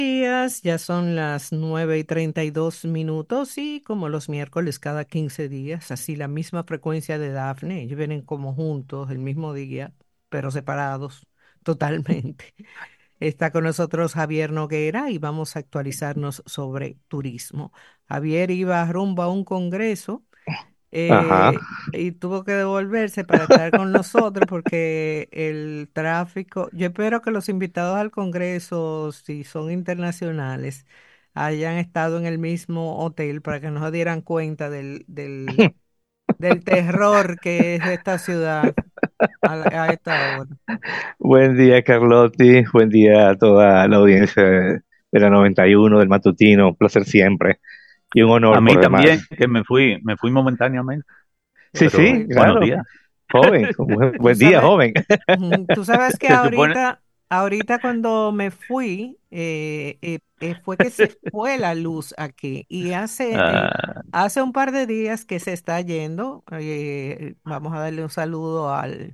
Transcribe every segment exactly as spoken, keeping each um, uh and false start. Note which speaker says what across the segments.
Speaker 1: Días, ya son las nueve y treinta y dos minutos y como los miércoles cada quince días, así la misma frecuencia de Dafne, ellos vienen como juntos el mismo día, pero separados totalmente. Está con nosotros Javier Noguera y vamos a actualizarnos sobre turismo. Javier iba rumbo a un congreso
Speaker 2: Ajá.
Speaker 1: eh, y tuvo que devolverse para estar con nosotros porque el tráfico, yo espero que los invitados al Congreso, si son internacionales, hayan estado en el mismo hotel para que no se dieran cuenta del, del, del terror que es esta ciudad a, la- a esta hora.
Speaker 2: Buen día, Carlotti. Buen día a toda la audiencia de, de la noventa y uno del matutino. Un placer siempre y un
Speaker 3: A
Speaker 2: honor
Speaker 3: mí
Speaker 2: por
Speaker 3: también,
Speaker 2: demás.
Speaker 3: que me fui, me fui momentáneamente,
Speaker 2: Sí,
Speaker 3: pero
Speaker 2: sí,
Speaker 1: Bueno,
Speaker 3: buenos
Speaker 2: claro.
Speaker 3: días.
Speaker 2: Joven. Buen,
Speaker 1: tú
Speaker 2: buen día,
Speaker 1: sabes,
Speaker 2: joven.
Speaker 1: ujú, tú sabes que
Speaker 3: Se supone,
Speaker 1: ahorita, ahorita cuando me fui, eh, eh, eh, fue que se fue la luz aquí y hace, eh,
Speaker 3: ah,
Speaker 1: hace un par de días que se está yendo. Eh, vamos a darle un saludo al,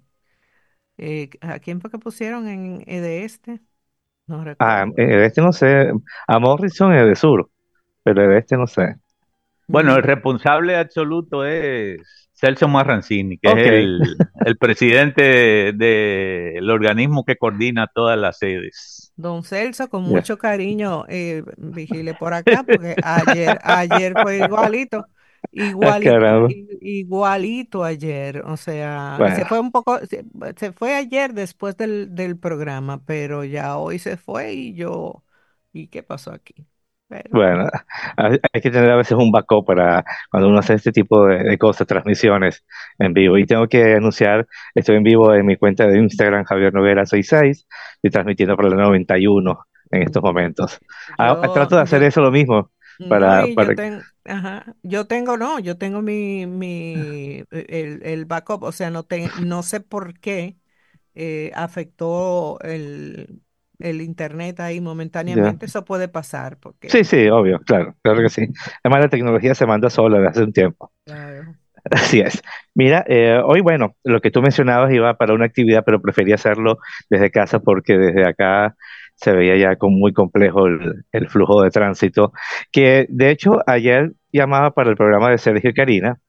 Speaker 1: eh, ¿a quién fue que pusieron en E de este? No
Speaker 2: Ah,
Speaker 1: recuerdo.
Speaker 2: el este no sé. A Morrison es de sur, pero el este no sé.
Speaker 3: bueno, el
Speaker 1: Mm,
Speaker 3: responsable absoluto es Celso Marrancini, que es
Speaker 2: Ok.
Speaker 3: el, el presidente del organismo que coordina todas las sedes.
Speaker 1: Don Celso, con
Speaker 2: Ya.
Speaker 1: mucho cariño, eh, vigile por acá, porque ayer, ayer fue igualito,
Speaker 2: Ah,
Speaker 1: igualito,
Speaker 2: caramba.
Speaker 1: i- igualito ayer. O sea, se
Speaker 2: Bueno.
Speaker 1: fue un poco, se, se fue ayer después del, del programa, pero ya hoy se fue y yo, ¿y qué pasó aquí? Pero,
Speaker 2: Bueno, hay hay que tener a veces un backup para cuando uno hace este tipo de, de cosas, transmisiones en vivo. Y tengo que anunciar, estoy en vivo en mi cuenta de Instagram, Javier Noguera sesenta y seis, y transmitiendo por la noventa y uno en estos
Speaker 1: mm,
Speaker 2: momentos. Ah,
Speaker 1: yo,
Speaker 2: trato de hacer
Speaker 1: yo,
Speaker 2: eso lo mismo
Speaker 1: no,
Speaker 2: para,
Speaker 1: y yo
Speaker 2: para,
Speaker 1: tengo, ajá, yo tengo, no, yo tengo mi, mi, el, el backup, o sea, no, te, no sé por qué eh, afectó el, el internet ahí
Speaker 2: ya.
Speaker 1: momentáneamente. Eso puede pasar
Speaker 2: Sí,
Speaker 1: porque,
Speaker 2: sí, obvio, claro, claro que sí. Además, la tecnología se manda sola desde hace un tiempo.
Speaker 1: claro.
Speaker 2: Así es. Mira, eh, hoy, bueno, lo que tú mencionabas iba para una actividad, pero prefería hacerlo desde casa porque desde acá se veía ya como muy complejo el, el flujo de tránsito, que de hecho ayer llamaba para el programa de Sergio y Karina,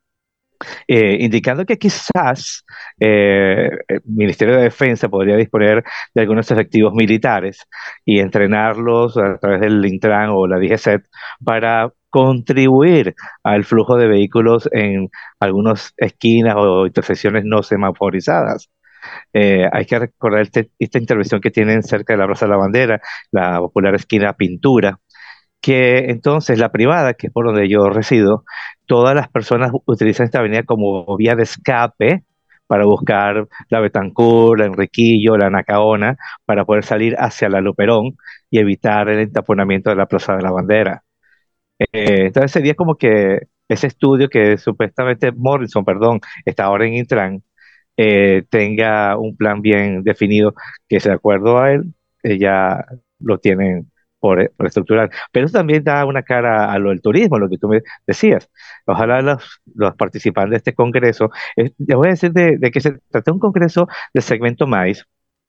Speaker 2: eh, indicando que quizás eh, el Ministerio de Defensa podría disponer de algunos efectivos militares y entrenarlos a través del Intran o la D G C E T para contribuir al flujo de vehículos en algunas esquinas o intersecciones no semaforizadas. Eh, hay que recordar este- esta intervención que tienen cerca de la Plaza de la Bandera, la popular esquina Pintura, que entonces la privada, que es por donde yo resido, todas las personas utilizan esta avenida como vía de escape para buscar la Betancourt, la Enriquillo, la Nacaona, para poder salir hacia la Luperón y evitar el entaponamiento de la Plaza de la Bandera. Eh, entonces sería como que ese estudio que supuestamente Morrison, perdón, está ahora en Intran, eh, tenga un plan bien definido, que de acuerdo a él, eh, ya lo tienen por, por estructurar. Pero eso también da una cara a lo del turismo, lo que tú me decías. Ojalá los, los participantes de este congreso, eh, les voy a decir de, de que se trata de un congreso de segmento maíz,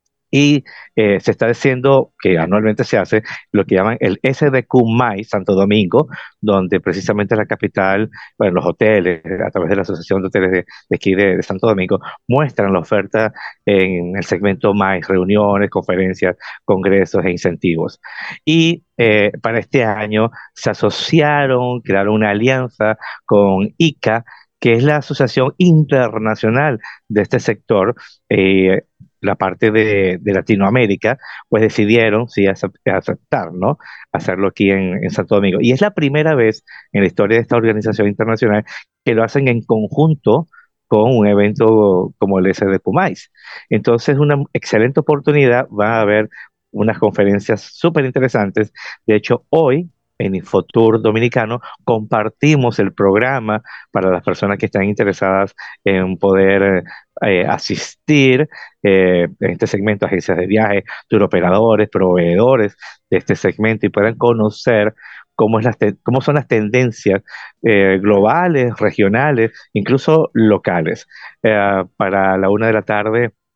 Speaker 2: y eh, se está diciendo que anualmente se hace lo que llaman el S D Q MAI Santo Domingo, donde precisamente la capital, bueno, los hoteles, a través de la Asociación de Hoteles de, de aquí de, de Santo Domingo, muestran la oferta en el segmento MAI, reuniones, conferencias, congresos e incentivos. Y eh, para este año se asociaron, crearon una alianza con I C A, que es la Asociación Internacional de este sector, eh, la parte de, de Latinoamérica, pues decidieron, sí, acep- aceptar, ¿no? Hacerlo aquí en, en Santo Domingo. Y es la primera vez en la historia de esta organización internacional que lo hacen en conjunto con un evento como el S D Q MAIS. Entonces, una excelente oportunidad, va a haber unas conferencias súper interesantes. De hecho, hoy en Infotour Dominicano compartimos el programa para las personas que están interesadas en poder eh, asistir eh, en este segmento, agencias de viaje, turoperadores, proveedores de este segmento, y puedan conocer cómo, es las te- cómo son las tendencias eh, globales, regionales, incluso locales. Eh, para la una de la tarde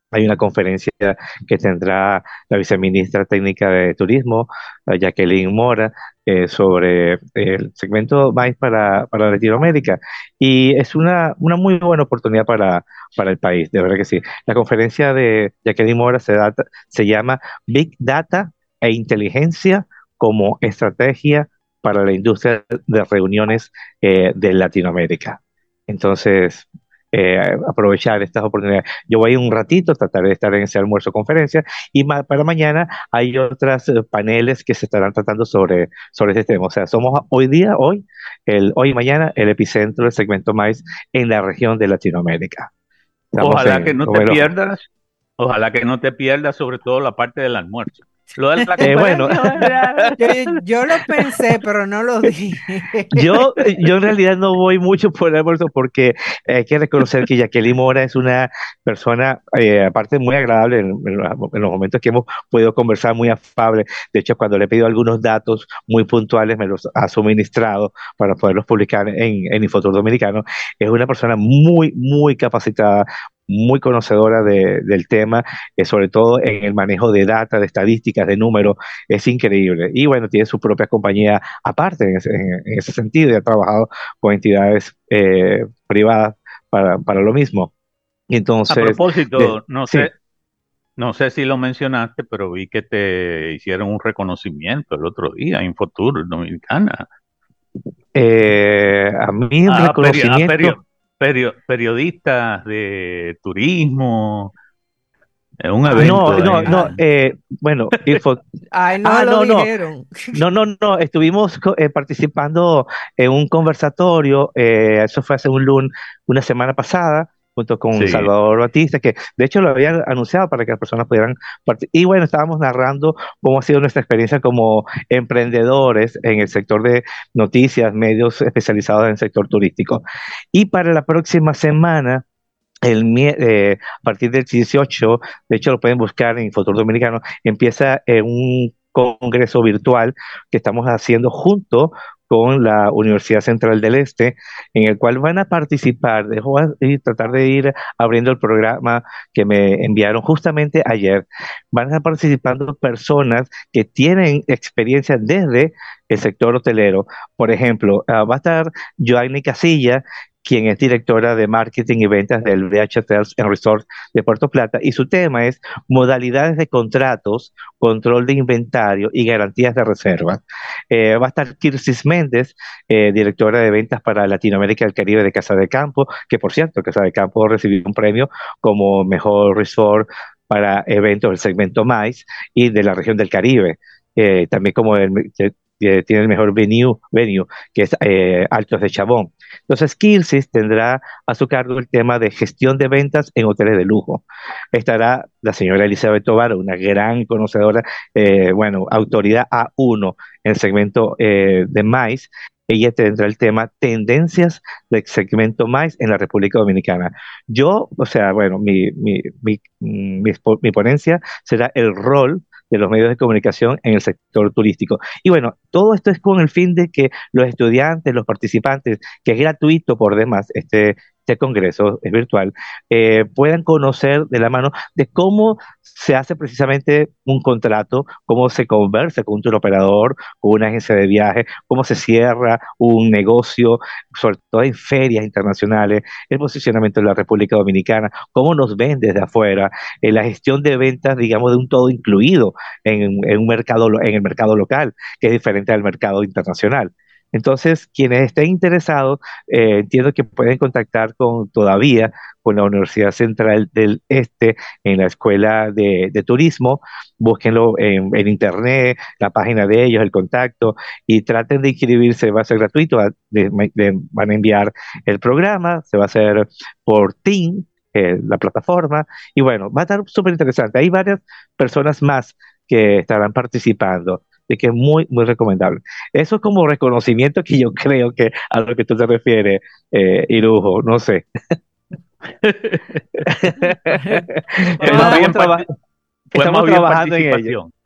Speaker 2: Hay una conferencia que tendrá la viceministra técnica de Turismo, eh, Jacqueline Mora, eh, sobre el segmento MICE para, para Latinoamérica. Y es una, una muy buena oportunidad para, para el país, de verdad que sí. La conferencia de Jacqueline Mora se, data- se llama Big Data e Inteligencia como Estrategia para la Industria de Reuniones eh, de Latinoamérica. Entonces, eh, aprovechar estas oportunidades. Yo voy un ratito, tratar de estar en ese almuerzo conferencia y ma- para mañana hay otras eh, paneles que se estarán tratando sobre, sobre este tema. O sea, somos hoy día, hoy, el, hoy y mañana, el epicentro del segmento maíz en la región de Latinoamérica. Estamos
Speaker 3: Ojalá que
Speaker 2: en,
Speaker 3: no te
Speaker 2: como el ojo.
Speaker 3: pierdas, ojalá que no te pierdas sobre todo la parte del almuerzo. Lo de la
Speaker 2: Eh, bueno,
Speaker 3: conferencia vendrá.
Speaker 1: Yo, yo lo pensé, pero no lo dije.
Speaker 2: Yo, eh, yo en realidad no voy mucho por el almuerzo porque hay que reconocer que Jacqueline Mora es una persona, eh, aparte muy agradable en, en los en los momentos que hemos podido conversar, muy afable. De hecho, cuando le he pedido algunos datos muy puntuales, me los ha suministrado para poderlos publicar en, en Infotur Dominicano. Es una persona muy, muy capacitada, muy conocedora de- del tema, eh, sobre todo en el manejo de data, de estadísticas, de números. Es increíble. Y bueno, tiene su propia compañía aparte en ese, en- en ese sentido y ha trabajado con entidades eh, privadas para, para lo mismo. Y
Speaker 3: A
Speaker 2: entonces, de-
Speaker 3: propósito, no
Speaker 2: sí,
Speaker 3: sé, no sé si lo mencionaste, pero vi que te hicieron un reconocimiento el otro día, Infotur Dominicana.
Speaker 2: eh, a mí un
Speaker 3: A, peri- a
Speaker 2: reconocimiento,
Speaker 3: perio- perio- periodistas de turismo, en un
Speaker 1: Ay,
Speaker 2: no,
Speaker 3: evento
Speaker 2: no,
Speaker 3: ahí.
Speaker 2: no,
Speaker 1: ah,
Speaker 2: eh, bueno, Info-
Speaker 1: ay, no
Speaker 2: ah,
Speaker 1: lo
Speaker 2: no, no,
Speaker 1: dijeron.
Speaker 2: no, no, no, estuvimos co- eh, participando en un conversatorio, eh, eso fue hace un lunes, una semana pasada, junto con
Speaker 3: Sí,
Speaker 2: Salvador Batista, que de hecho lo habían anunciado para que las personas pudieran participar. Y bueno, estábamos narrando cómo ha sido nuestra experiencia como emprendedores en el sector de noticias, medios especializados en el sector turístico. Y para la próxima semana, el, mie- eh, a partir del dieciocho, de hecho lo pueden buscar en Futuro Dominicano, empieza eh, un congreso virtual que estamos haciendo junto con la Universidad Central del Este, en el cual van a participar, dejo a- y tratar de ir abriendo el programa que me enviaron justamente ayer, van a estar participando personas que tienen experiencia desde el sector hotelero. Por ejemplo, ah, va a estar Joanny Casilla, quien es directora de marketing y ventas del V H Hotels and Resort de Puerto Plata, y su tema es modalidades de contratos, control de inventario y garantías de reserva. Eh, va a estar Kirsis Méndez, eh, directora de ventas para Latinoamérica y el Caribe de Casa de Campo, que por cierto, Casa de Campo recibió un premio como mejor resort para eventos del segmento MICE y de la región del Caribe. Eh, también como el, que- que tiene el mejor venue, venue que es eh, Altos de Chabón. Entonces, Kirsis tendrá a su cargo el tema de gestión de ventas en hoteles de lujo. Estará la señora Elizabeth Tovar, una gran conocedora, eh, bueno, autoridad A uno en el segmento eh, de MICE. Ella tendrá el tema tendencias del segmento MICE en la República Dominicana. Yo, o sea, bueno, mi, mi, mi, mi, mi ponencia será el rol de los medios de comunicación en el sector turístico. Y bueno, todo esto es con el fin de que los estudiantes, los participantes, que es gratuito por demás, este, este congreso es virtual, eh, puedan conocer de la mano de cómo se hace precisamente un contrato, cómo se conversa con un tour operador, con una agencia de viaje, cómo se cierra un negocio, sobre todo en ferias internacionales, el posicionamiento de la República Dominicana, cómo nos ven desde afuera, eh, la gestión de ventas, digamos, de un todo incluido en, en un mercado, lo- en el mercado local, que es diferente al mercado internacional. Entonces, quienes estén interesados, eh, entiendo que pueden contactar con todavía con la Universidad Central del Este en la Escuela de, de Turismo. Búsquenlo en, en internet, la página de ellos, el contacto, y traten de inscribirse. Va a ser gratuito. va- de- de- van a enviar el programa, se va a hacer por Team, eh, la plataforma, y bueno, va a estar súper interesante. Hay varias personas más que estarán participando, de que es muy, muy recomendable. Eso es como reconocimiento que yo creo que a lo que tú te refieres, eh, Irujo, no sé.
Speaker 3: fue
Speaker 2: Pero
Speaker 3: más
Speaker 1: Ah,
Speaker 2: estamos,
Speaker 3: bien,
Speaker 2: traba-
Speaker 3: parti- fue
Speaker 2: estamos
Speaker 3: más bien
Speaker 2: trabajando en ello.
Speaker 3: participación.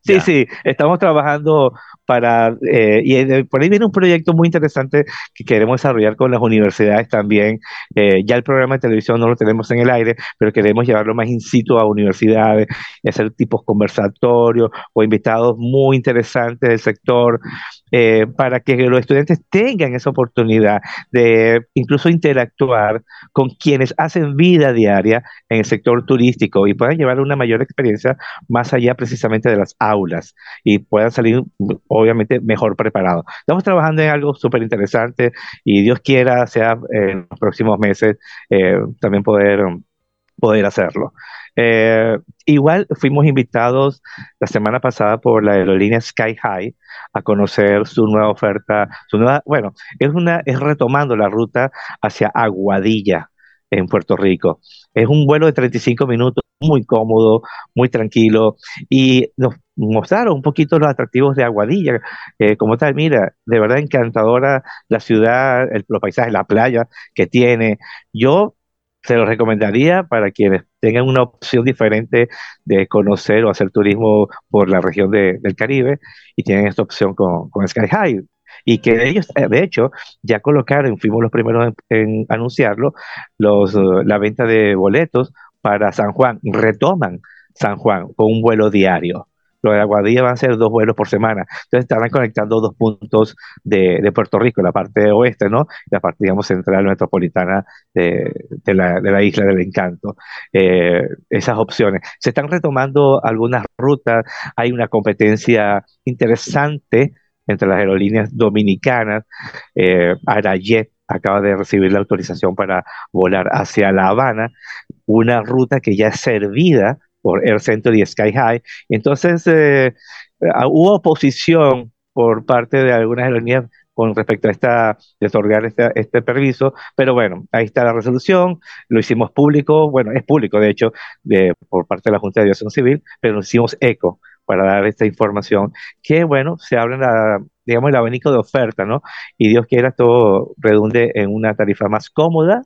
Speaker 2: Sí,
Speaker 3: Ya.
Speaker 2: sí, estamos trabajando para, eh, y eh, por ahí viene un proyecto muy interesante que queremos desarrollar con las universidades también. Eh, ya el programa de televisión no lo tenemos en el aire, pero queremos llevarlo más in situ a universidades, y hacer tipos conversatorios o invitados muy interesantes del sector, eh, para que los estudiantes tengan esa oportunidad de incluso interactuar con quienes hacen vida diaria en el sector turístico y puedan llevar una mayor experiencia más allá precisamente de las aulas y puedan salir obviamente mejor preparados. Estamos trabajando en algo súper interesante y Dios quiera sea en los próximos meses, eh, también poder, poder hacerlo. Eh, Igual fuimos invitados la semana pasada por la aerolínea Sky High a conocer su nueva oferta, su nueva, bueno, es una, es retomando la ruta hacia Aguadilla en Puerto Rico. Es un vuelo de treinta y cinco minutos, muy cómodo, muy tranquilo, y nos mostraron un poquito los atractivos de Aguadilla, eh, como tal, mira, de verdad encantadora la ciudad, el, los paisajes, la playa que tiene. Yo se lo recomendaría para quienes tengan una opción diferente de conocer o hacer turismo por la región de- del Caribe y tienen esta opción con, con Sky High. Y que ellos, eh, de hecho, ya colocaron, fuimos los primeros en, en anunciarlo, los, eh, la venta de boletos para San Juan. Retoman San Juan con un vuelo diario. Lo de Aguadilla van a ser dos vuelos por semana. Entonces estarán conectando dos puntos de, de Puerto Rico, la parte oeste, ¿no? La parte, digamos, central metropolitana de, de la, de la isla del encanto. Eh, esas opciones. Se están retomando algunas rutas, hay una competencia interesante entre las aerolíneas dominicanas. Eh, Arayet acaba de recibir la autorización para volar hacia La Habana, una ruta que ya es servida por Air Center y Sky High. Entonces, eh, ah, hubo oposición por parte de algunas aerolíneas con respecto a esta, de otorgar este, este permiso, pero bueno, ahí está la resolución, lo hicimos público, bueno, es público de hecho, de, por parte de la Junta de Aviación Civil, pero nos hicimos eco para dar esta información, que bueno, se abre la, digamos, el abanico de oferta, ¿no? Y Dios quiera todo redunde en una tarifa más cómoda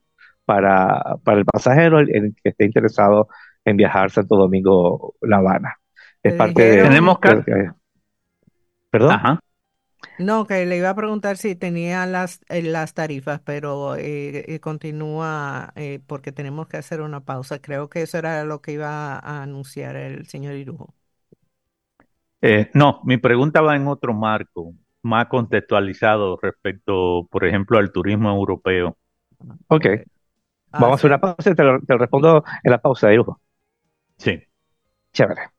Speaker 2: para, para el pasajero el, el que esté interesado en viajar a Santo Domingo, La Habana. Es
Speaker 1: Te
Speaker 2: parte de,
Speaker 3: Tenemos
Speaker 1: dijeron,
Speaker 3: que...
Speaker 2: de- ¿perdón?
Speaker 3: Ajá.
Speaker 1: no, que le iba a preguntar si tenía las, eh, las tarifas, pero eh, eh, continúa eh, porque tenemos que hacer una pausa. Creo que eso era lo que iba a anunciar el señor Irujo.
Speaker 3: Eh, no, mi pregunta va en otro marco, más contextualizado respecto, por ejemplo, al turismo europeo.
Speaker 2: Ok,
Speaker 1: Ok.
Speaker 2: vamos a hacer una
Speaker 1: Hace,
Speaker 2: pausa y te lo, te lo respondo en la pausa, dibujo.
Speaker 3: Sí.
Speaker 2: Chévere.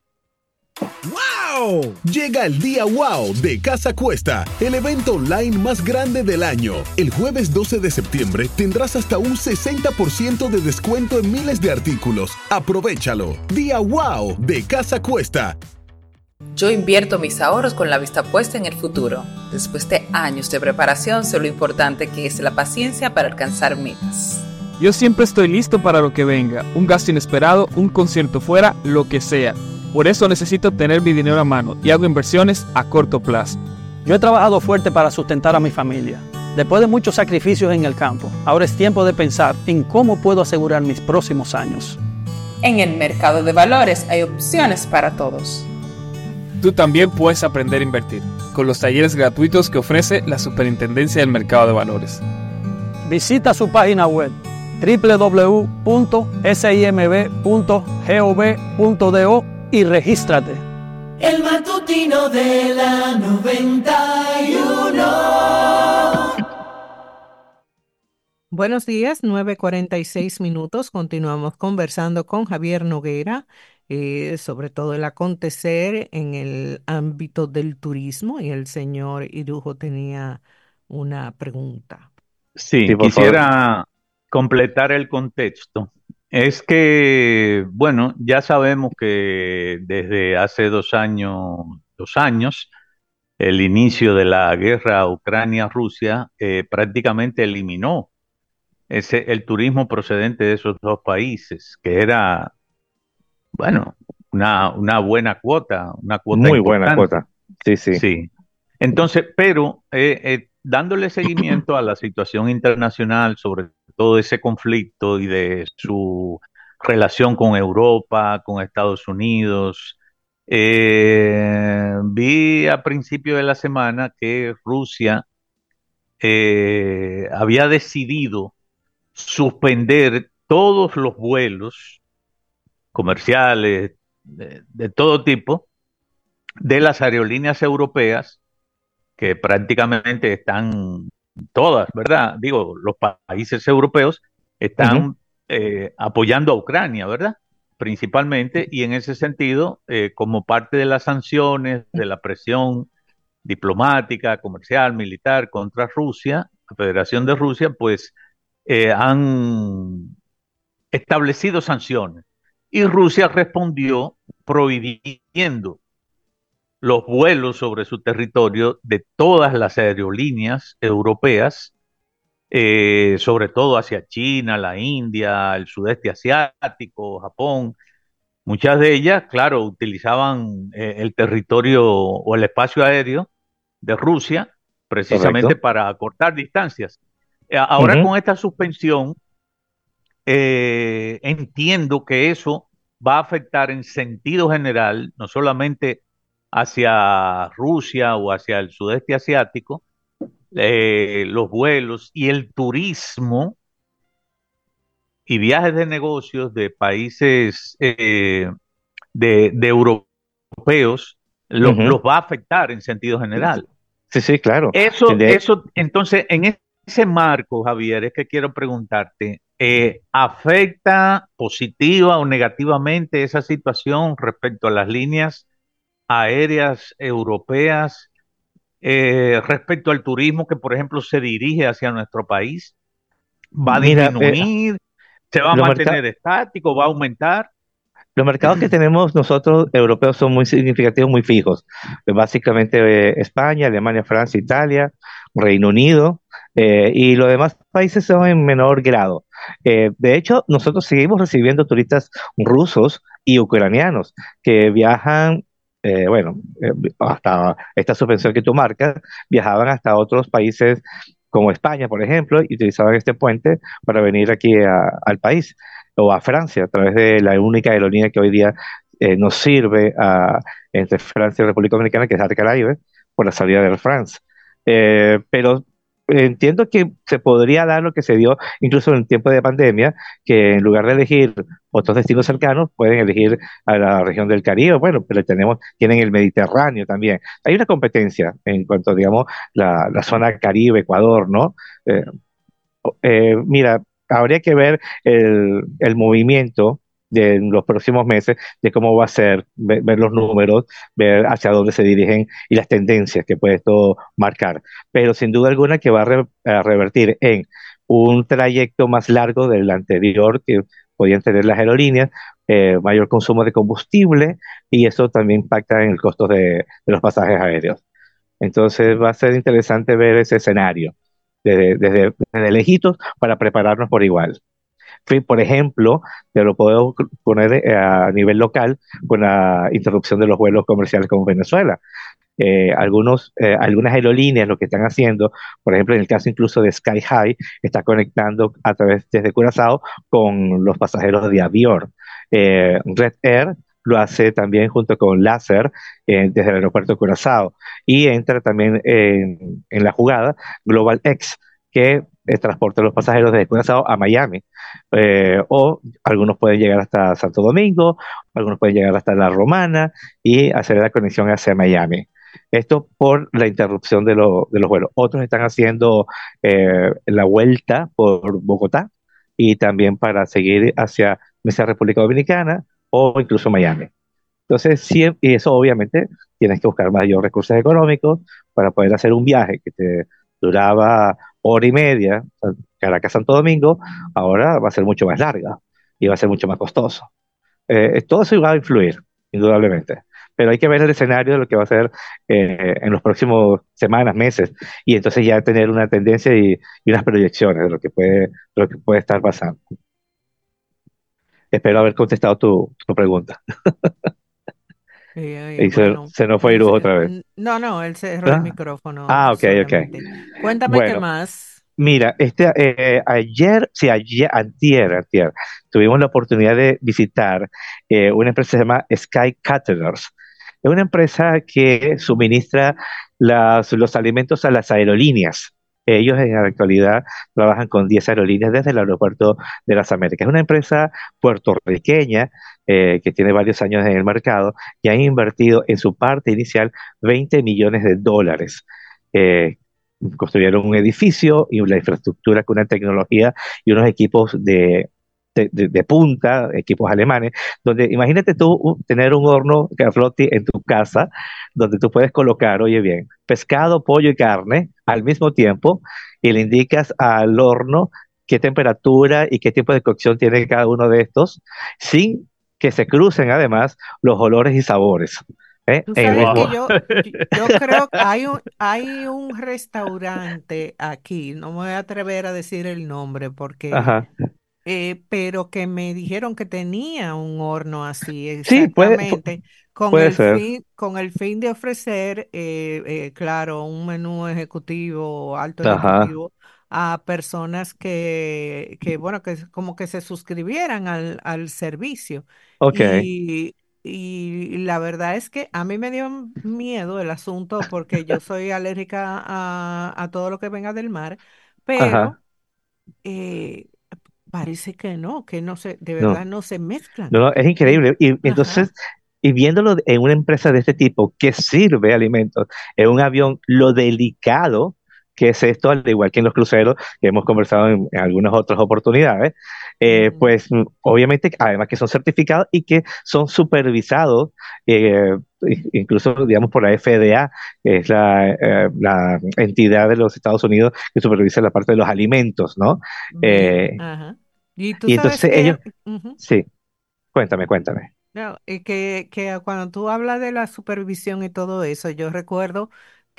Speaker 4: ¡Wow! Llega el día wow de Casa Cuesta, el evento online más grande del año. El jueves doce de septiembre tendrás hasta un sesenta por ciento de descuento en miles de artículos. Aprovechalo. Día wow de Casa Cuesta.
Speaker 5: Yo invierto mis ahorros con la vista puesta en el futuro. Después de años de preparación, sé lo importante que es la paciencia para alcanzar metas.
Speaker 6: Yo siempre estoy listo para lo que venga, un gasto inesperado, un concierto fuera, lo que sea. Por eso necesito tener mi dinero a mano y hago inversiones a corto plazo.
Speaker 7: Yo he trabajado fuerte para sustentar a mi familia. Después de muchos sacrificios en el campo, ahora es tiempo de pensar en cómo puedo asegurar mis próximos años.
Speaker 5: En el mercado de valores hay opciones para todos.
Speaker 6: Tú también puedes aprender a invertir con los talleres gratuitos que ofrece la Superintendencia del Mercado de Valores.
Speaker 7: Visita su página web doble u doble u doble u punto simb punto gov punto do y regístrate.
Speaker 8: El matutino de la noventa y uno.
Speaker 1: buenos días, nueve cuarenta y seis minutos. Continuamos conversando con Javier Noguera eh, sobre todo el acontecer en el ámbito del turismo y el señor Irujo tenía una pregunta.
Speaker 3: Sí,
Speaker 2: Sí, por favor.
Speaker 3: quisiera completar el contexto. Es que, bueno, ya sabemos que desde hace dos años, dos años, el inicio de la guerra Ucrania-Rusia eh, prácticamente eliminó ese, el turismo procedente de esos dos países, que era, bueno, una, una buena cuota, una cuota
Speaker 2: Muy buena
Speaker 3: importante.
Speaker 2: cuota. Sí, sí.
Speaker 3: Sí. Entonces, pero eh, eh, dándole seguimiento a la situación internacional sobre todo ese conflicto y de su relación con Europa, con Estados Unidos, Eh, vi a principio de la semana que Rusia eh, había decidido suspender todos los vuelos comerciales de, de todo tipo de las aerolíneas europeas, que prácticamente están todas, ¿verdad? Digo, los pa- países europeos
Speaker 2: Ujú.
Speaker 3: están eh, apoyando a Ucrania, ¿verdad? Principalmente, y en ese sentido, eh, como parte de las sanciones, de la presión diplomática, comercial, militar contra Rusia, la Federación de Rusia, pues eh, han establecido sanciones. Y Rusia respondió prohibiendo los vuelos sobre su territorio de todas las aerolíneas europeas, eh, sobre todo hacia China, la India, el sudeste asiático, Japón. Muchas de ellas, claro, utilizaban eh, el territorio o el espacio aéreo de Rusia precisamente
Speaker 2: Correcto.
Speaker 3: para acortar distancias. Eh, Ahora
Speaker 2: Ujú.
Speaker 3: con esta suspensión, eh, entiendo que eso va a afectar en sentido general, no solamente hacia Rusia o hacia el sudeste asiático, eh, los vuelos y el turismo y viajes de negocios de países eh, de, de europeos, los,
Speaker 2: Ujú.
Speaker 3: los va a afectar en sentido general.
Speaker 2: Sí, sí, claro.
Speaker 3: Eso,
Speaker 2: De-
Speaker 3: eso, entonces, en ese marco, Javier, es que quiero preguntarte, eh, ¿afecta positiva o negativamente esa situación respecto a las líneas aéreas europeas, eh, respecto al turismo que, por ejemplo, se dirige hacia nuestro país? ¿Va a
Speaker 2: Mira, eh,
Speaker 3: disminuir? ¿Se va a
Speaker 2: los mercados
Speaker 3: mantener estático? ¿Va a aumentar?
Speaker 2: Los mercados que tenemos nosotros, europeos, son muy significativos, muy fijos. Eh, Básicamente eh, España, Alemania, Francia, Italia, Reino Unido, eh, y los demás países son en menor grado. Eh, de hecho, nosotros seguimos recibiendo turistas rusos y ucranianos que viajan, eh, bueno, eh, hasta esta suspensión que tú marcas, viajaban hasta otros países como España, por ejemplo, y utilizaban este puente para venir aquí a- al país o a Francia, a través de la única aerolínea que hoy día eh, nos sirve a- entre Francia y República Dominicana, que es Air Caraïbes, por la salida de Air France. Eh, pero entiendo que se podría dar lo que se dio incluso en tiempo de pandemia, que en lugar de elegir otros destinos cercanos, pueden elegir a la región del Caribe, bueno, pero tenemos, tienen el Mediterráneo también. Hay una competencia en cuanto, digamos, la, la zona Caribe, Ecuador, ¿no? Eh, eh, Mira, habría que ver el, el movimiento de los próximos meses, de cómo va a ser, ver, ver los números, ver hacia dónde se dirigen y las tendencias que puede esto marcar. Pero sin duda alguna que va a, re- a revertir en un trayecto más largo del anterior que podían tener las aerolíneas, eh, mayor consumo de combustible, y eso también impacta en el costo de, de los pasajes aéreos. Entonces va a ser interesante ver ese escenario desde, desde, desde lejitos para prepararnos por igual. Fui, por ejemplo, te lo puedo poner eh, a nivel local con la interrupción de los vuelos comerciales con Venezuela. Eh, algunos, eh, algunas aerolíneas lo que están haciendo, por ejemplo, en el caso incluso de Sky High, está conectando a través desde Curazao con los pasajeros de Avior. Eh, Red Air lo hace también junto con Láser eh, desde el aeropuerto de Curazao, y entra también en, en la jugada Global X, que eh, transporta a los pasajeros desde Curazao a Miami. Eh, o algunos pueden llegar hasta Santo Domingo, algunos pueden llegar hasta La Romana y hacer la conexión hacia Miami. Esto por la interrupción de, lo- de los vuelos. Otros están haciendo eh, la vuelta por Bogotá y también para seguir hacia, hacia República Dominicana o incluso Miami. Entonces, sí, y eso obviamente tienes que buscar mayor recursos económicos para poder hacer un viaje que te duraba hora y media, o sea, Caracas-Santo Domingo, ahora va a ser mucho más larga y va a ser mucho más costoso. Eh, todo eso va a influir, indudablemente. Pero hay que ver el escenario de lo que va a ser eh, en los próximos semanas, meses, y entonces ya tener una tendencia y, y unas proyecciones de lo que puede, de lo que puede estar pasando. Espero haber contestado tu, tu pregunta.
Speaker 1: Eh, eh,
Speaker 2: Y se,
Speaker 1: bueno,
Speaker 2: se nos fue
Speaker 1: él
Speaker 2: Iruz
Speaker 1: se-
Speaker 2: otra vez.
Speaker 1: n- no, no, él cerró el
Speaker 2: Ah,
Speaker 1: micrófono
Speaker 2: ah, ok, ok.
Speaker 1: solamente. Cuéntame qué
Speaker 2: Bueno,
Speaker 1: más.
Speaker 2: mira, este, eh, ayer, sí, ayer, antier, antier, tuvimos la oportunidad de visitar eh, una empresa que se llama Sky Caterers. Es una empresa que suministra las- los alimentos a las aerolíneas. Ellos en la actualidad trabajan con diez aerolíneas desde el aeropuerto de las Américas. Es una empresa puertorriqueña eh, que tiene varios años en el mercado y han invertido en su parte inicial veinte millones de dólares. Eh, Construyeron un edificio y la infraestructura con una tecnología y unos equipos de, de, de- de punta, equipos alemanes, donde imagínate tú uh, tener un horno Carlotti en tu casa, donde tú puedes colocar, oye bien, pescado, pollo y carne al mismo tiempo y le indicas al horno qué temperatura y qué tiempo de cocción tiene cada uno de estos, sin que se crucen además los olores y sabores. ¿Eh?
Speaker 1: Tú
Speaker 2: En el
Speaker 1: sabes
Speaker 2: mismo.
Speaker 1: que yo, yo, yo creo que hay un, hay un restaurante aquí, no me voy a atrever a decir el nombre porque,
Speaker 2: Ajá.
Speaker 1: eh, pero que me dijeron que tenía un horno así
Speaker 2: Sí, puede, pu-
Speaker 1: exactamente, con
Speaker 2: puede
Speaker 1: el
Speaker 2: ser.
Speaker 1: fin, con el fin de ofrecer, eh, eh, claro, un menú ejecutivo, alto
Speaker 2: Ajá.
Speaker 1: ejecutivo, a personas que, que bueno, que como que se suscribieran al, al servicio.
Speaker 2: Ok.
Speaker 1: Y, y la verdad es que a mí me dio miedo el asunto porque yo soy alérgica a, a todo lo que venga del mar, pero
Speaker 2: Ajá.
Speaker 1: eh, parece que no, que no se, de verdad
Speaker 2: No.
Speaker 1: no se mezclan.
Speaker 2: No, no, es
Speaker 1: En-
Speaker 2: increíble. Y
Speaker 1: ajá.
Speaker 2: entonces, y viéndolo en una empresa de este tipo que sirve alimentos en un avión, lo delicado que es esto, al igual que en los cruceros, que hemos conversado en, en algunas otras oportunidades, eh,
Speaker 1: Ujú.
Speaker 2: pues mm, obviamente, además que son certificados y que son supervisados, eh, i- incluso, digamos, por la F D A, que es la, eh, la entidad de los Estados Unidos que supervisa la parte de los alimentos, ¿no?
Speaker 1: Mi-
Speaker 2: Eh,
Speaker 1: ajá. Y tú
Speaker 2: y
Speaker 1: sabes
Speaker 2: entonces ellos,
Speaker 1: que, ujú,
Speaker 2: sí, cuéntame, cuéntame.
Speaker 1: no, y que, que cuando tú hablas de la supervisión y todo eso, yo recuerdo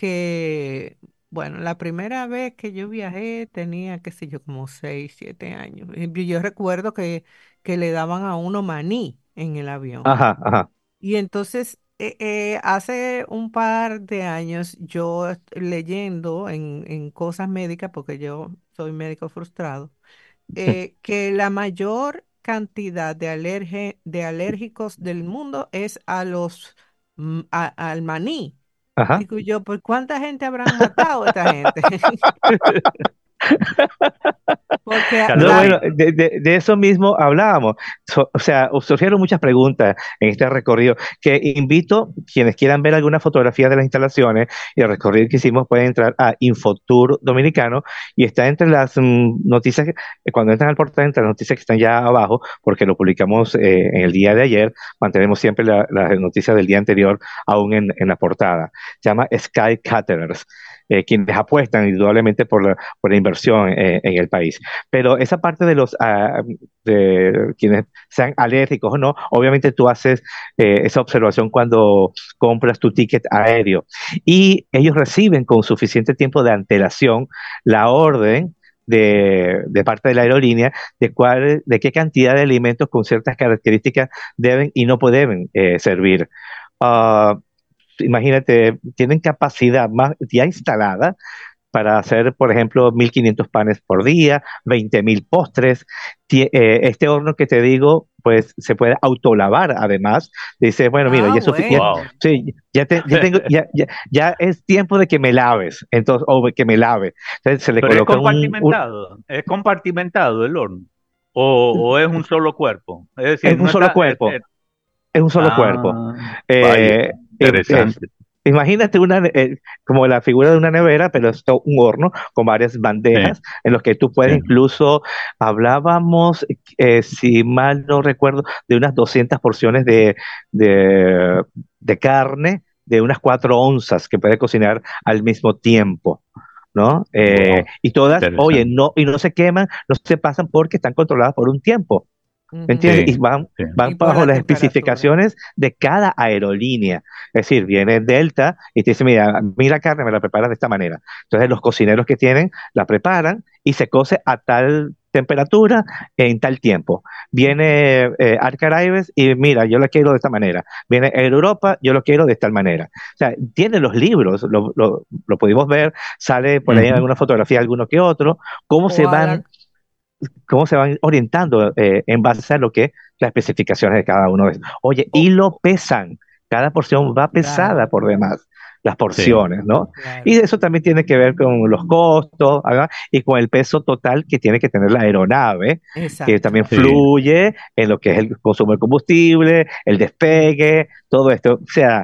Speaker 1: que, bueno, la primera vez que yo viajé tenía, qué sé yo, como seis, siete años. Y yo recuerdo que, que le daban a uno maní en el avión.
Speaker 2: Ajá, ajá.
Speaker 1: Y entonces, eh, eh, hace un par de años, yo est- leyendo en, en cosas médicas, porque yo soy médico frustrado, eh, que la mayor cantidad de, alerge- de alérgicos del mundo es a los, mm, a- al maní.
Speaker 2: Ajá.
Speaker 1: Digo yo, ¿por cuánta gente habrán matado esta gente? Porque
Speaker 2: No,
Speaker 1: la...
Speaker 2: bueno,
Speaker 3: Carlosito.
Speaker 2: de, de- de eso mismo hablábamos. So- o sea, surgieron muchas preguntas en este recorrido que invito quienes quieran ver alguna fotografía de las instalaciones y el recorrido que hicimos pueden entrar a Infotour Dominicano y está entre las mm, noticias, que- eh, cuando entran al portal, entre las noticias que están ya abajo, porque lo publicamos eh, en el día de ayer, mantenemos siempre la- las noticias del día anterior aún en, en la portada. Se llama Sky Caterers, eh, quienes apuestan indudablemente por la, por la inversión eh, en el país. Pero esa parte de los ah, de quienes sean alérgicos o no, obviamente tú haces eh, esa observación cuando compras tu ticket aéreo y ellos reciben con suficiente tiempo de antelación la orden de, de parte de la aerolínea de cuál, de qué cantidad de alimentos con ciertas características deben y no pueden eh, servir. Ah, Imagínate, tienen capacidad más ya instalada para hacer, por ejemplo, mil quinientos panes por día, veinte mil postres. Tie- eh, este horno que te digo, pues se puede autolavar además. Dice, bueno, mira,
Speaker 1: Ah,
Speaker 2: ya, es sufi- ya,
Speaker 3: Wow.
Speaker 1: bueno.
Speaker 2: sí, ya, te- ya tengo, ya, ya, ya es tiempo de que me laves, entonces, o que me lave. Entonces se le
Speaker 3: Pero es
Speaker 2: coloca un, un-
Speaker 3: compartimentado, es compartimentado el horno. O, o es un solo cuerpo. Es decir,
Speaker 2: es un
Speaker 3: no
Speaker 2: solo
Speaker 3: está. eh,
Speaker 2: cuerpo,
Speaker 3: eh,
Speaker 2: es un solo cuerpo.
Speaker 3: ah, vaya,
Speaker 2: Eh, eh, eh,
Speaker 3: interesante.
Speaker 2: Imagínate una, eh, como la figura de una nevera, pero es to- un horno con varias
Speaker 3: Sí,
Speaker 2: bandejas en los que tú puedes
Speaker 3: sí.
Speaker 2: incluso, hablábamos, eh, si mal no recuerdo, de unas doscientas porciones de, de, de carne de unas cuatro onzas que puede cocinar al mismo tiempo. ¿No? Eh,
Speaker 3: Wow,
Speaker 2: y todas, oye,
Speaker 3: interesante.
Speaker 2: no, y no se queman, no se pasan porque están controladas por un tiempo. ¿Me entiendes?
Speaker 1: Ujú.
Speaker 3: Sí,
Speaker 2: Y van,
Speaker 3: sí.
Speaker 1: Y
Speaker 2: van
Speaker 1: por
Speaker 2: bajo
Speaker 1: la
Speaker 2: las
Speaker 1: temperatura.
Speaker 2: especificaciones de cada aerolínea. Es decir, viene Delta y te dice, mira, a mí la carne me la preparas de esta manera. Entonces los cocineros que tienen la preparan y se cose a tal temperatura en tal tiempo. Viene eh, Air Caraibes y mira, yo la quiero de esta manera. Viene Air Europa, yo lo quiero de tal manera. O sea, tiene los libros, lo, lo, lo pudimos ver, sale por ahí en
Speaker 3: Ujú.
Speaker 2: alguna fotografía alguno que otro, cómo se
Speaker 1: Ojalá.
Speaker 2: van cómo se van orientando eh, en base a lo que las especificaciones de cada uno de esos. Oye, y
Speaker 1: o-
Speaker 2: lo pesan, Cada porción va pesada
Speaker 1: Claro,
Speaker 2: por demás, las
Speaker 3: Sí.
Speaker 2: porciones, ¿no? Y
Speaker 1: claro,
Speaker 2: eso también tiene que ver con los costos, ¿verdad? Y con el peso total que tiene que tener la aeronave, que
Speaker 1: exacto.
Speaker 2: también
Speaker 3: Sí.
Speaker 2: fluye en lo que es el consumo de combustible, el
Speaker 1: Mm.
Speaker 2: despegue, todo esto. O sea,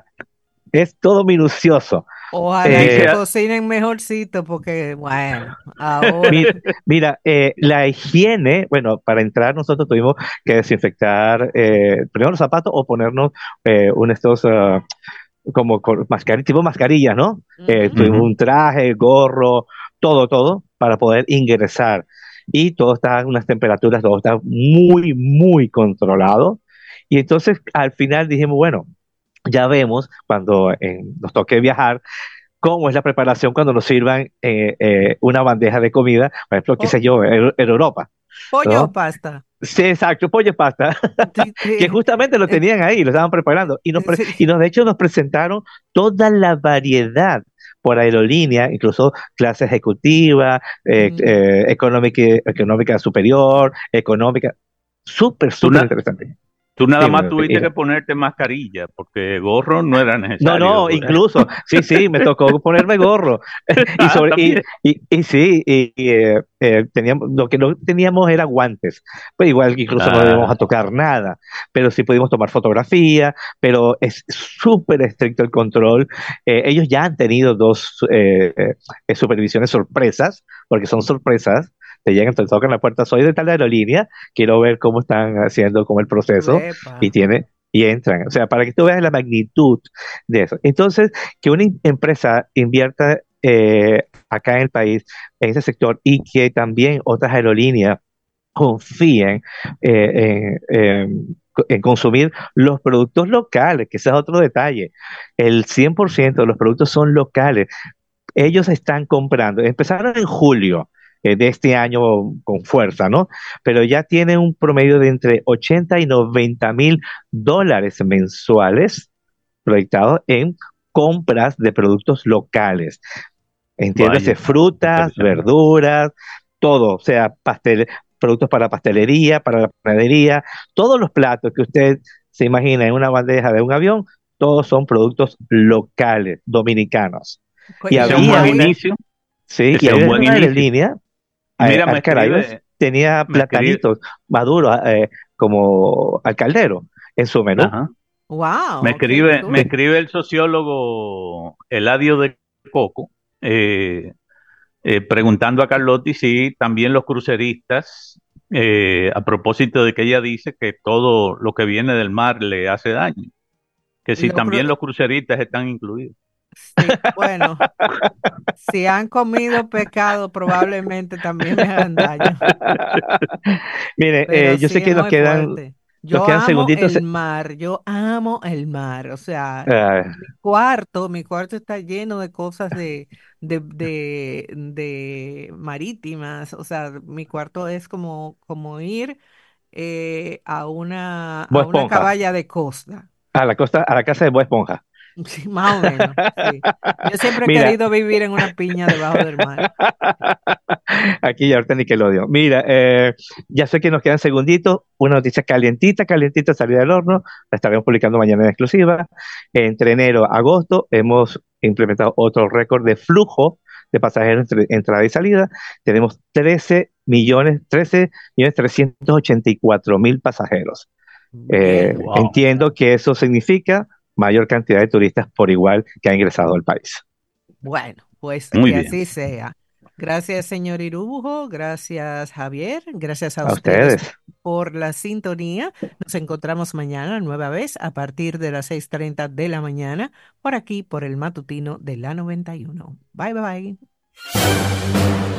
Speaker 2: es todo minucioso.
Speaker 1: Ojalá
Speaker 3: Dice,
Speaker 1: que
Speaker 2: Eh,
Speaker 3: a-
Speaker 1: cocinen mejorcito, porque bueno, ahora,
Speaker 2: mi- Mira, eh, la higiene, bueno, para entrar nosotros tuvimos que desinfectar eh, primero los zapatos o ponernos eh, un estos ah, como con mascar- tipo mascarillas, ¿no? Eh,
Speaker 1: ujú,
Speaker 2: tuvimos
Speaker 3: Ujú.
Speaker 2: un traje, gorro, todo, todo, para poder ingresar. Y todo está en unas temperaturas, todo está muy, muy controlado. Y entonces al final dijimos, bueno, ya vemos cuando eh, nos toque viajar cómo es la preparación cuando nos sirvan eh, eh, una bandeja de comida, por ejemplo, qué
Speaker 1: po-
Speaker 2: sé yo, en, en Europa,
Speaker 1: pollo o
Speaker 2: ¿no?
Speaker 1: pasta.
Speaker 2: Sí, exacto, pollo pasta,
Speaker 1: Sí,
Speaker 2: que
Speaker 1: sí,
Speaker 2: justamente lo
Speaker 1: eh,
Speaker 2: tenían ahí, lo estaban preparando, y, nos, pre-
Speaker 1: sí,
Speaker 2: y nos, de hecho nos presentaron toda la variedad por aerolínea, incluso clase ejecutiva, eh,
Speaker 1: mm,
Speaker 2: eh, económica, económica superior, económica, súper,
Speaker 3: Tú,
Speaker 2: súper
Speaker 3: na-
Speaker 2: interesante.
Speaker 3: tú nada más
Speaker 2: Dime,
Speaker 3: tuviste que
Speaker 2: Ira.
Speaker 3: ponerte mascarilla, porque gorro no era
Speaker 2: No,
Speaker 3: necesario.
Speaker 2: no, incluso, sí, sí, me tocó ponerme gorro. Y
Speaker 3: Ah,
Speaker 2: sobre, y,
Speaker 3: también.
Speaker 2: y, y sí, y, y, eh, eh, teníamos, lo que no teníamos era guantes. Pues igual que incluso no íbamos a
Speaker 3: Ah,
Speaker 2: tocar nada, pero sí pudimos tomar fotografía, pero es súper estricto el control. Eh, ellos ya han tenido dos eh, eh, supervisiones sorpresas, porque son sorpresas. Te llegan, te tocan la puerta, soy de tal aerolínea, quiero ver cómo están haciendo como el proceso,
Speaker 1: uepa.
Speaker 2: y tiene, y entran. O sea, para que tú veas la magnitud de eso. Entonces, que una in- empresa invierta eh, acá en el país, en ese sector, y que también otras aerolíneas confíen eh, en, en- en consumir los productos locales, que ese es otro detalle. El cien por ciento de los productos son locales. Ellos están comprando, empezaron en julio eh, de este año con fuerza, ¿no? Pero ya tienen un promedio de entre ochenta y noventa mil dólares mensuales proyectados en compras de productos locales. Entiéndase,
Speaker 3: vaya,
Speaker 2: frutas,
Speaker 3: interesante.
Speaker 2: verduras, todo, o sea, pastel, productos para pastelería, para la panadería, todos los platos que usted se imagina en una bandeja de un avión, todos son productos locales, dominicanos. Y
Speaker 1: Pues,
Speaker 3: Ese es un
Speaker 2: había
Speaker 3: buen
Speaker 1: ay,
Speaker 2: una,
Speaker 3: inicio.
Speaker 2: sí, y
Speaker 3: Ese es un
Speaker 2: había
Speaker 3: buen
Speaker 2: una
Speaker 3: inicio.
Speaker 2: aerolínea,
Speaker 3: Y
Speaker 2: eh,
Speaker 3: mira, me
Speaker 2: al Carayos,
Speaker 3: escribe,
Speaker 2: tenía
Speaker 3: me escribe,
Speaker 2: platanitos maduros eh, como al caldero en su menú.
Speaker 3: ajá. Me
Speaker 1: wow, qué
Speaker 3: escribe, me
Speaker 1: cool.
Speaker 2: Ten-
Speaker 3: escribe el sociólogo Eladio de Coco, eh, eh, preguntando a Carlotti si también los cruceristas, eh, a propósito de que ella dice que todo lo que viene del mar le hace daño, que si
Speaker 1: Lo
Speaker 3: también
Speaker 1: cru-
Speaker 3: los cruceristas están incluidos.
Speaker 1: sí, bueno, si han comido pescado, probablemente también me hagan daño.
Speaker 2: Mire,
Speaker 1: Pero
Speaker 2: eh, yo sé
Speaker 1: sí es
Speaker 2: que nos
Speaker 1: muy
Speaker 2: quedan,
Speaker 1: fuerte.
Speaker 2: nos
Speaker 1: Yo
Speaker 2: quedan
Speaker 1: amo
Speaker 2: segunditos.
Speaker 1: el mar, yo amo el mar. O sea,
Speaker 2: eh,
Speaker 1: mi cuarto, mi cuarto está lleno de cosas de, de, de, de marítimas. O sea, mi cuarto es como, como ir eh, a una,
Speaker 2: Bob
Speaker 1: a una
Speaker 2: Esponja,
Speaker 1: caballa de costa.
Speaker 2: a la costa, a la casa de Bob Esponja.
Speaker 1: Sí, más o menos, sí. Yo siempre he
Speaker 2: Mira,
Speaker 1: querido vivir en una piña debajo del mar.
Speaker 2: aquí ya ahorita Nickelodeon. Mira, eh, ya sé que nos quedan segunditos. Una noticia calientita, calientita, salida del horno. La estaremos publicando mañana en exclusiva. Entre enero a agosto hemos implementado otro récord de flujo de pasajeros entre entrada y salida. Tenemos trece millones, trece millones trescientos ochenta y cuatro mil pasajeros. Eh,
Speaker 1: Bien,
Speaker 3: Wow,
Speaker 2: entiendo que eso significa mayor cantidad de turistas por igual que ha ingresado al país.
Speaker 1: bueno, pues
Speaker 3: muy
Speaker 1: que
Speaker 3: bien.
Speaker 1: así sea. Gracias, señor Irujo. Gracias, Javier. Gracias a
Speaker 2: A
Speaker 1: ustedes
Speaker 2: ustedes.
Speaker 1: por la sintonía. Nos encontramos mañana nueva vez a partir de las seis treinta de la mañana por aquí, por el matutino de la noventa y uno. Bye, bye.